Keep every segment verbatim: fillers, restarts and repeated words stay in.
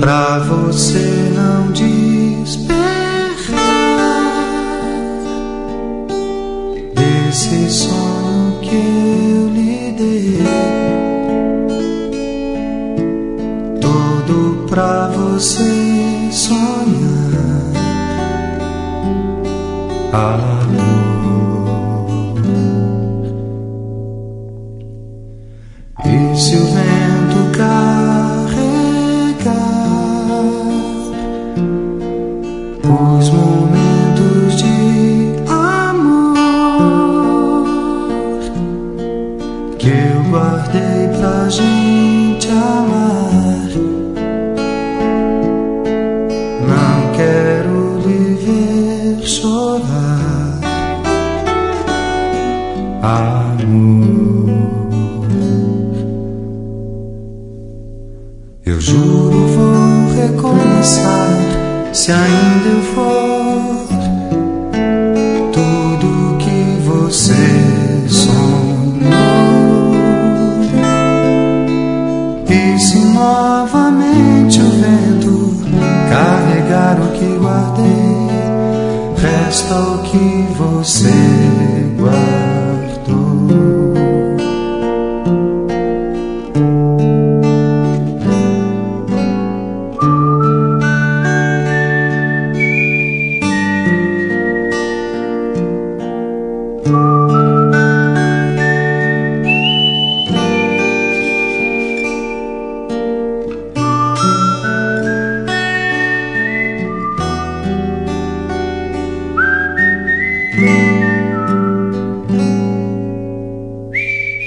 pra você não despertar desse sonho que eu lhe dei, todo pra você sonhar, amor. E se o vento carregar os momentos de amor que eu guardei pra gente amar, não quero lhe ver chorar, amor. Eu juro vou recomeçar, se ainda eu for tudo que você sonhou. E se novamente o vento carregar o que guardei, resta o que você guardou.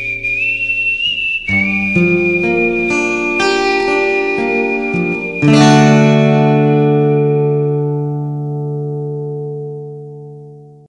Thank